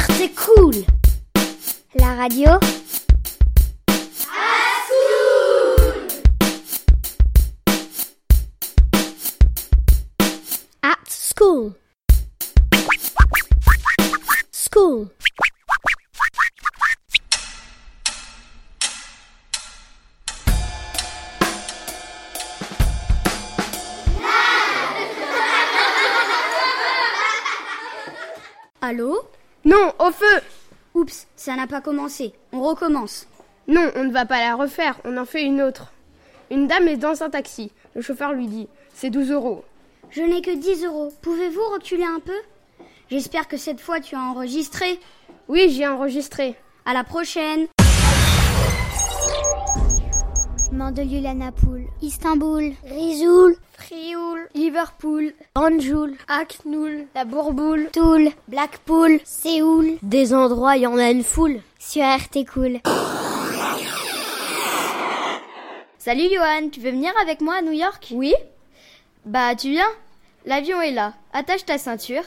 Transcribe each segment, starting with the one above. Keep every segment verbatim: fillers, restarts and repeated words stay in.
Art c'est cool. La radio. At school. School. Allô ? Non, au feu! Oups, ça n'a pas commencé. On recommence. Non, on ne va pas la refaire, on en fait une autre. Une dame est dans un taxi. Le chauffeur lui dit « C'est douze euros ». Je n'ai que dix euros. Pouvez-vous reculer un peu ? J'espère que cette fois tu as enregistré. Oui, j'ai enregistré. À la prochaine. Mandelieu-Lanapoul, Istanbul, Rizoul, Frioul, Liverpool, Banjul, Hacknoul, La Bourboule, Toul, Blackpool, Séoul. Des endroits, il y en a une foule. Sur R T Cool. Salut Johan, tu veux venir avec moi à New York ? Oui ? Bah tu viens ? L'avion est là. Attache ta ceinture.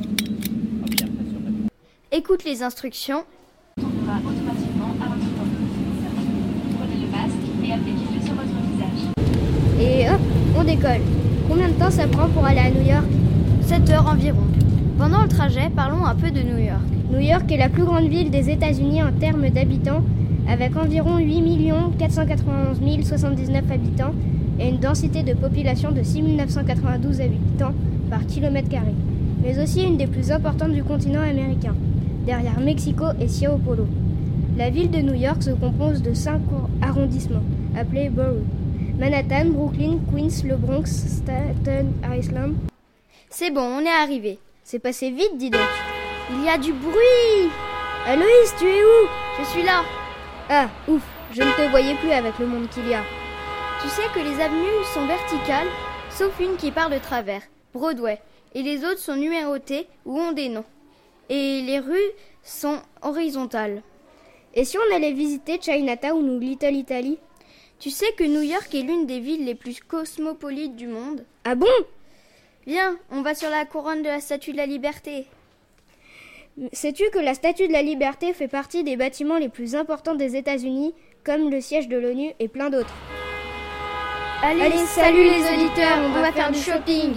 Écoute les instructions. Tournera automatiquement à votre poste. Prenez le masque et appliquez-le sur votre visage. Et hop, on décolle. Combien de temps ça prend pour aller à New York ? sept heures environ. Pendant le trajet, parlons un peu de New York. New York est la plus grande ville des États-Unis en termes d'habitants, avec environ huit millions quatre cent quatre-vingt-onze mille soixante-dix-neuf habitants et une densité de population de six mille neuf cent quatre-vingt-douze habitants par kilomètre carré, mais aussi une des plus importantes du continent américain, derrière Mexico et São Paulo. La ville de New York se compose de cinq arrondissements, appelés boroughs. Manhattan, Brooklyn, Queens, le Bronx, Staten Island. C'est bon, on est arrivé. C'est passé vite, dis donc. Il y a du bruit. Aloïs, tu es où ? Je suis là. Ah, ouf, je ne te voyais plus avec le monde qu'il y a. Tu sais que les avenues sont verticales, sauf une qui part de travers, Broadway, et les autres sont numérotées ou ont des noms. Et les rues sont horizontales. Et si on allait visiter Chinatown ou Little Italy ? Tu sais que New York est l'une des villes les plus cosmopolites du monde ? Ah bon ? Viens, on va sur la couronne de la Statue de la Liberté. Sais-tu que la Statue de la Liberté fait partie des bâtiments les plus importants des États-Unis, comme le siège de l'ONU et plein d'autres ? Allez, Allez salut, salut les auditeurs, on, on va, va faire du shopping.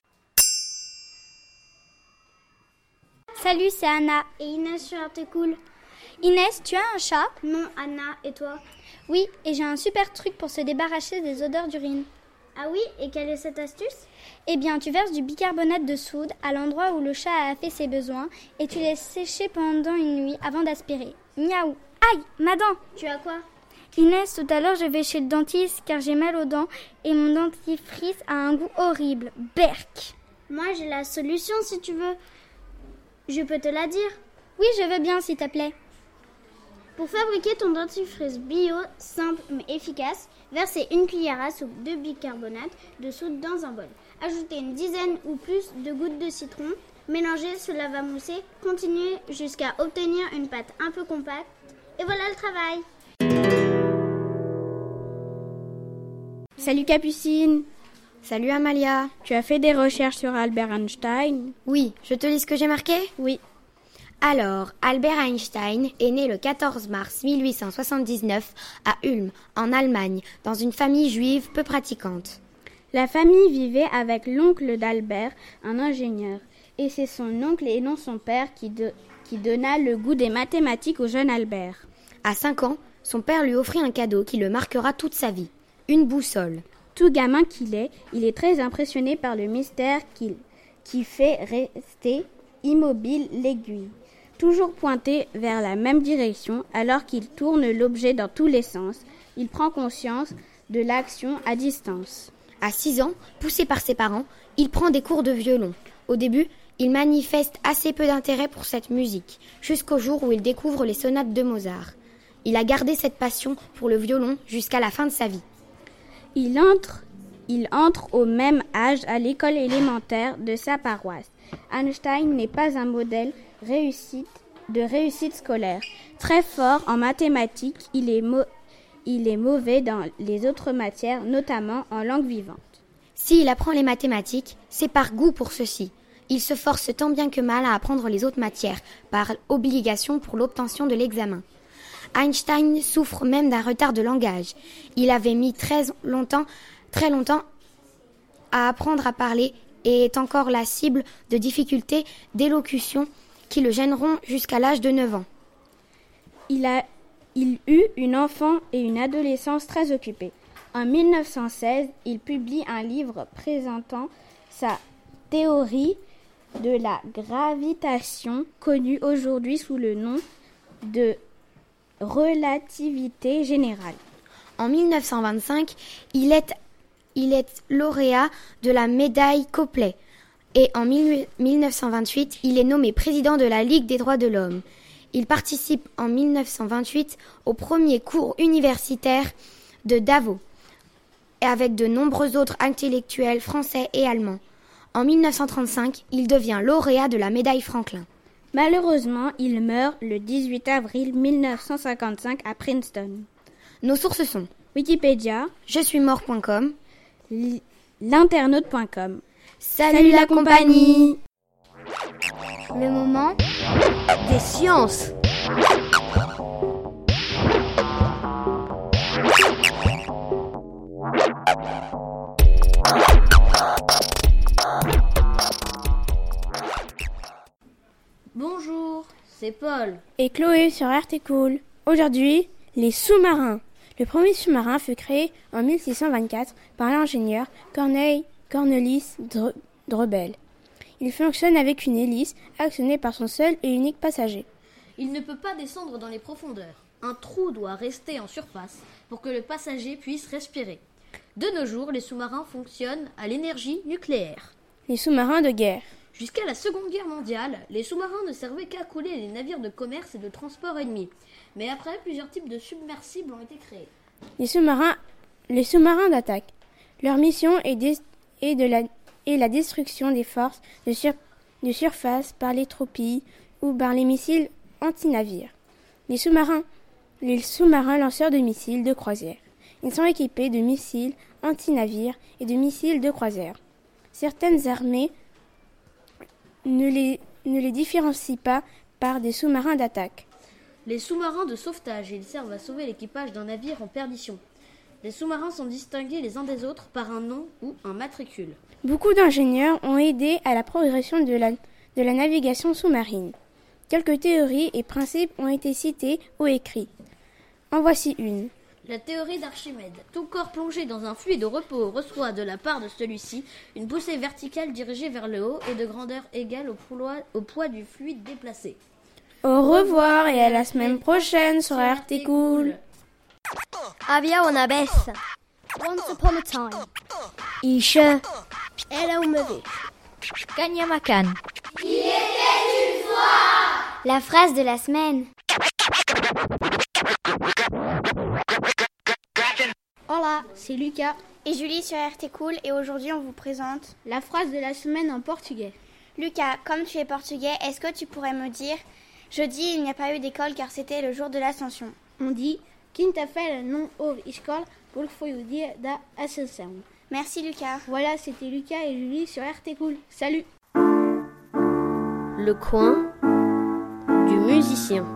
Salut, c'est Anna et Inès sur R T Cool. Inès, tu as un chat ? Non, Anna, et toi ? Oui, et j'ai un super truc pour se débarrasser des odeurs d'urine. Ah oui, et quelle est cette astuce ? Eh bien, tu verses du bicarbonate de soude à l'endroit où le chat a fait ses besoins et tu laisses sécher pendant une nuit avant d'aspirer. Miaou. Aïe, ma dent. Tu as quoi ? Inès, tout à l'heure, je vais chez le dentiste car j'ai mal aux dents et mon dentifrice a un goût horrible. Berk. Moi, j'ai la solution si tu veux. Je peux te la dire ? Oui, je veux bien, s'il te plaît. Pour fabriquer ton dentifrice bio, simple mais efficace, versez une cuillère à soupe de bicarbonate de soude dans un bol. Ajoutez une dizaine ou plus de gouttes de citron. Mélangez, cela va mousser. Continuez jusqu'à obtenir une pâte un peu compacte. Et voilà le travail. Salut Capucine. Salut Amalia. Tu as fait des recherches sur Albert Einstein ? Oui, je te lis ce que j'ai marqué ? Oui. Alors, Albert Einstein est né le quatorze mars mille huit cent soixante-dix-neuf à Ulm, en Allemagne, dans une famille juive peu pratiquante. La famille vivait avec l'oncle d'Albert, un ingénieur, et c'est son oncle et non son père qui, de, qui donna le goût des mathématiques au jeune Albert. À cinq ans, son père lui offrit un cadeau qui le marquera toute sa vie, une boussole. Tout gamin qu'il est, il est très impressionné par le mystère qu'il, qui fait rester immobile l'aiguille, toujours pointée vers la même direction alors qu'il tourne l'objet dans tous les sens. Il prend conscience de l'action à distance. À six ans, poussé par ses parents, il prend des cours de violon. Au début, il manifeste assez peu d'intérêt pour cette musique, jusqu'au jour où il découvre les sonates de Mozart. Il a gardé cette passion pour le violon jusqu'à la fin de sa vie. Il entre, il entre au même âge à l'école élémentaire de sa paroisse. Einstein n'est pas un modèle réussite, de réussite scolaire. Très fort en mathématiques, il est, mo- il est mauvais dans les autres matières, notamment en langue vivante. S'il apprend les mathématiques, c'est par goût pour ceci, Il se force tant bien que mal à apprendre les autres matières, par obligation pour l'obtention de l'examen. Einstein souffre même d'un retard de langage. Il avait mis très longtemps, très longtemps à apprendre à parler et est encore la cible de difficultés d'élocution qui le gêneront jusqu'à l'âge de neuf ans. Il a il eut une enfance et une adolescence très occupées. En mille neuf cent seize, il publie un livre présentant sa théorie de la gravitation, connue aujourd'hui sous le nom de relativité générale. En mille neuf cent vingt-cinq, il est, il est lauréat de la médaille Copley. Et en mille neuf cent vingt-huit, il est nommé président de la Ligue des droits de l'homme. Il participe en mille neuf cent vingt-huit au premier cours universitaire de Davos, et avec de nombreux autres intellectuels français et allemands. En mille neuf cent trente-cinq, il devient lauréat de la médaille Franklin. Malheureusement, il meurt le dix-huit avril mille neuf cent cinquante-cinq à Princeton. Nos sources sont Wikipédia, je suis mort point com, l'internaute point com. Salut, Salut la compagnie. Le moment des sciences. Bonjour, c'est Paul. Et Chloé sur R T Cool. Aujourd'hui, les sous-marins. Le premier sous-marin fut créé en mille six cent vingt-quatre par l'ingénieur Corneille Cornelis Dreubel. Il fonctionne avec une hélice actionnée par son seul et unique passager. Il ne peut pas descendre dans les profondeurs. Un trou doit rester en surface pour que le passager puisse respirer. De nos jours, les sous-marins fonctionnent à l'énergie nucléaire. Les sous-marins de guerre. Jusqu'à la Seconde Guerre mondiale, les sous-marins ne servaient qu'à couler les navires de commerce et de transport ennemis. Mais après, plusieurs types de submersibles ont été créés. Les sous-marins, les sous-marins d'attaque. Leur mission est, de, est, de la, est la destruction des forces de, sur, de surface par les torpilles ou par les missiles anti-navires. Les sous-marins, les sous-marins lanceurs de missiles de croisière. Ils sont équipés de missiles anti-navires et de missiles de croisière. Certaines armées ne les, ne les différencient pas par des sous-marins d'attaque. Les sous-marins de sauvetage, ils servent à sauver l'équipage d'un navire en perdition. Les sous-marins sont distingués les uns des autres par un nom ou un matricule. Beaucoup d'ingénieurs ont aidé à la progression de la, de la navigation sous-marine. Quelques théories et principes ont été cités ou écrits. En voici une. La théorie d'Archimède. Tout corps plongé dans un fluide de repos reçoit de la part de celui-ci une poussée verticale dirigée vers le haut et de grandeur égale au poids, au poids du fluide déplacé. Au revoir et à la semaine prochaine sur R T Cool. Había una vez. Once upon a time. Y je. Era uma vez. Cagnamacan. Il était une fois. La phrase de la semaine. Hola, c'est Lucas et Julie sur R T Cool et aujourd'hui on vous présente la phrase de la semaine en portugais. Lucas, comme tu es portugais, est-ce que tu pourrais me dire jeudi il n'y a pas eu d'école car c'était le jour de l'Ascension? On dit quinta-feira não houve escola porque foi o dia da Ascensão. Merci Lucas. Voilà, c'était Lucas et Julie sur R T Cool. Salut. Le coin du musicien.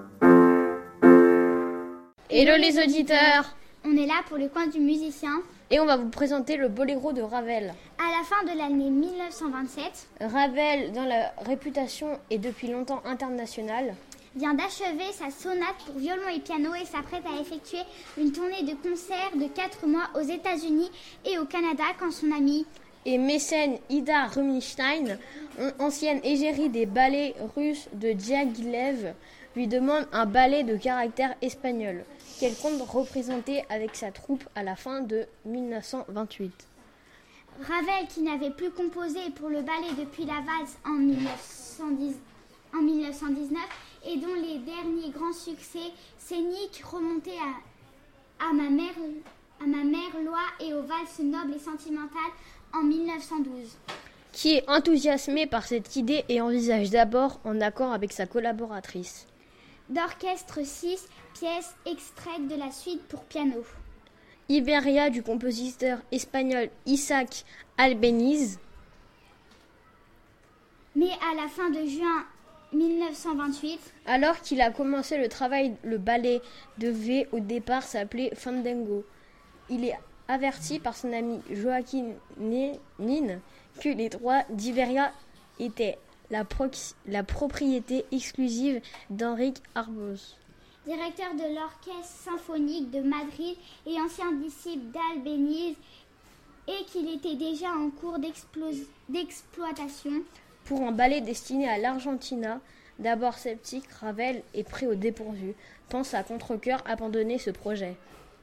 Hello les auditeurs. On est là pour le coin du musicien. Et on va vous présenter le boléro de Ravel. À la fin de l'année mille neuf cent vingt-sept, Ravel, dont la réputation est depuis longtemps internationale, vient d'achever sa sonate pour violon et piano et s'apprête à effectuer une tournée de concerts de quatre mois aux États-Unis et au Canada quand son amie et mécène Ida Rubinstein, ancienne égérie des ballets russes de Diaghilev, lui demande un ballet de caractère espagnol qu'elle compte représenter avec sa troupe à la fin de mille neuf cent vingt-huit. Ravel, qui n'avait plus composé pour le ballet depuis la valse en mille neuf cent dix, en mille neuf cent dix-neuf et dont les derniers grands succès scéniques remontaient à, à, ma mère, à ma mère Loi et aux valses nobles et sentimentales en mille neuf cent douze. Qui est enthousiasmé par cette idée et envisage d'abord en accord avec sa collaboratrice. D'orchestre six pièces extraites de la suite pour piano. Iberia du compositeur espagnol Isaac Albéniz. Mais à la fin de juin mille neuf cent vingt-huit, alors qu'il a commencé le travail, le ballet devait au départ s'appeler Fandango. Il est averti par son ami Joaquin Nin que les droits d'Iberia étaient la, prox- la propriété exclusive d'Enrique Arbós, directeur de l'Orchestre symphonique de Madrid et ancien disciple d'Albéniz, et qu'il était déjà en cours d'explo- d'exploitation. Pour un ballet destiné à l'Argentina, d'abord sceptique, Ravel est pris au dépourvu, pense à contre-cœur abandonner ce projet.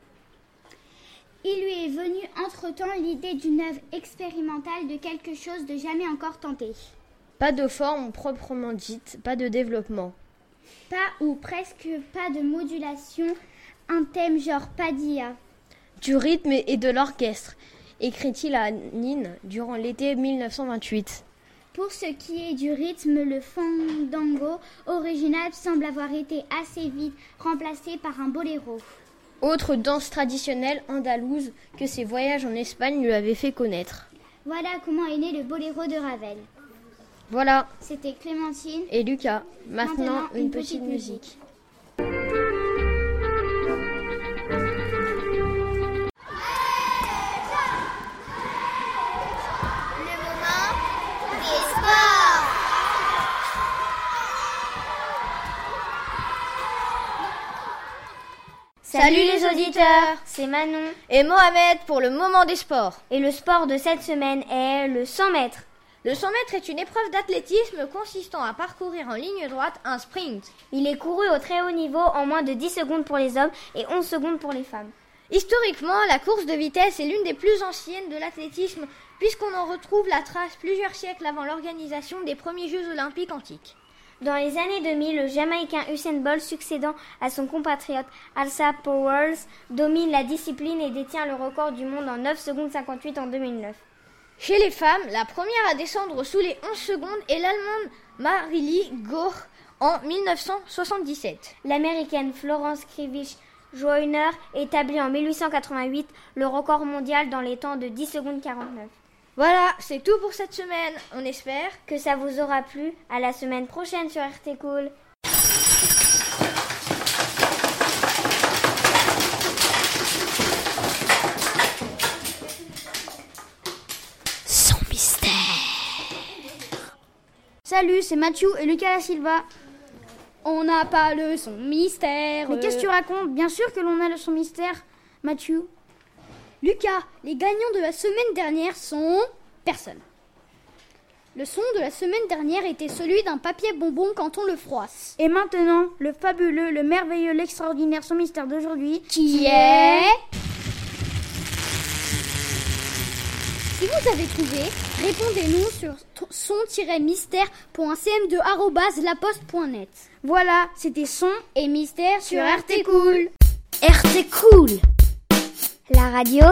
Il lui est venu entre-temps l'idée d'une œuvre expérimentale de quelque chose de jamais encore tenté. Pas de forme proprement dite, pas de développement. Pas ou presque pas de modulation, un thème genre Padilla. Du rythme et de l'orchestre, écrit-il à Nin durant l'été mille neuf cent vingt-huit. Pour ce qui est du rythme, le fandango original semble avoir été assez vite remplacé par un boléro. Autre danse traditionnelle andalouse que ses voyages en Espagne lui avaient fait connaître. Voilà comment est né le boléro de Ravel. Voilà. C'était Clémentine et Lucas. Maintenant, Maintenant une, une petite, petite musique. Salut les auditeurs, c'est Manon et Mohamed pour le moment des sports. Et le sport de cette semaine est le cent mètres. Le cent mètres est une épreuve d'athlétisme consistant à parcourir en ligne droite un sprint. Il est couru au très haut niveau en moins de dix secondes pour les hommes et onze secondes pour les femmes. Historiquement, la course de vitesse est l'une des plus anciennes de l'athlétisme puisqu'on en retrouve la trace plusieurs siècles avant l'organisation des premiers Jeux olympiques antiques. Dans les années deux mille, le Jamaïcain Usain Bolt, succédant à son compatriote Alsa Powers, domine la discipline et détient le record du monde en neuf secondes cinquante-huit en deux mille neuf. Chez les femmes, la première à descendre sous les onze secondes est l'Allemande Marilie Gohr en mille neuf cent soixante-dix-sept. L'Américaine Florence Krivich Joyner établit en mille huit cent quatre-vingt-huit le record mondial dans les temps de dix secondes quarante-neuf. Voilà, c'est tout pour cette semaine. On espère que ça vous aura plu. À la semaine prochaine sur R T Cool. Son mystère. Salut, c'est Mathieu et Lucas da Silva. On n'a pas le son mystère. Mais qu'est-ce que tu racontes? Bien sûr que l'on a le son mystère, Mathieu. Lucas, les gagnants de la semaine dernière sont... personne. Le son de la semaine dernière était celui d'un papier bonbon quand on le froisse. Et maintenant, le fabuleux, le merveilleux, l'extraordinaire son mystère d'aujourd'hui, qui, qui est... Si vous avez trouvé, répondez-nous sur son-mystère point c m deux arobase laposte point net. Voilà, c'était son et mystère sur, sur R T Cool. R T Cool. La radio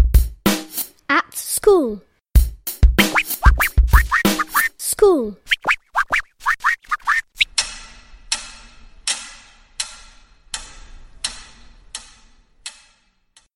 at school. School.